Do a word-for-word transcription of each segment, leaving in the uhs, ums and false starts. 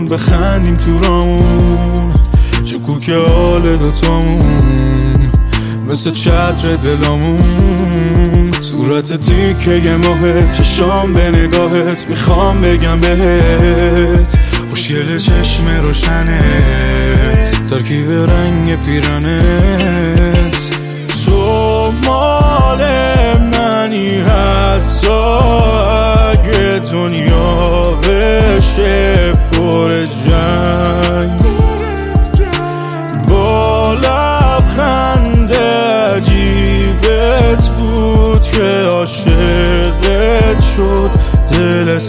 بخندیم تو رامون، شکوک حال دوتامون مثل چتر دلامون. صورت تیکه ماهت، چشام به نگاهت، میخوام بگم بهت خوشگل چشم روشنت، ترکیب رنگ پیرنت. تو مال منی حتی اگه دنیا بشه پر جنگ، با لبخند عجیبت بود که عاشقت شد دل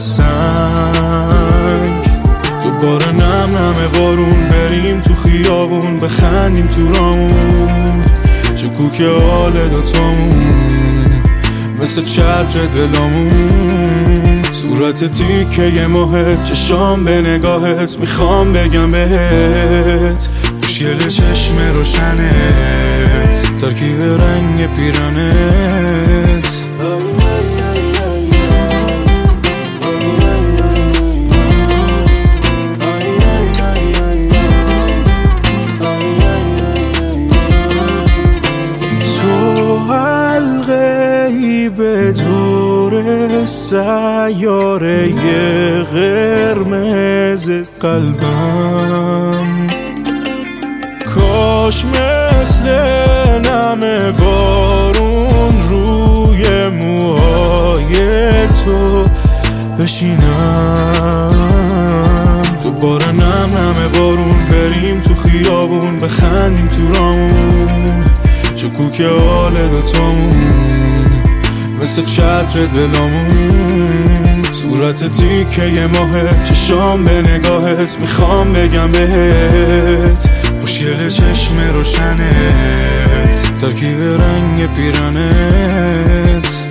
سنگ. دوباره نم نم بارون، بریم تو خیابون بخندیم تو رامون، شکوک حال دوتامون مثل چتر دلامون. صورت تیکه ماهت، چشام به نگاهت، میخوام بگم بهت خوشگل چشم روشنت، ترکیب رنگ پیرنت. به دور سیاره قرمز قلبم، کاش مثل نم بارون روی موهای تو بشینم. دوباره نم نم بارون، بریم تو خیابون بخندیم تو رامون، شکوک حال دوتامون مثل چتر دلامون. صورت تیکه ماهت، چشام به نگاهت، میخوام بگم بهت خوشگل چشم روشنت، ترکیب رنگ پیرنت.